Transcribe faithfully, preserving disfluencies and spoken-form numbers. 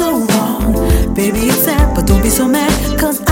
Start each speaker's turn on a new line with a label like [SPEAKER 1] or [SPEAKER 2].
[SPEAKER 1] so wrong. Baby, it's sad, but don't be so mad, cause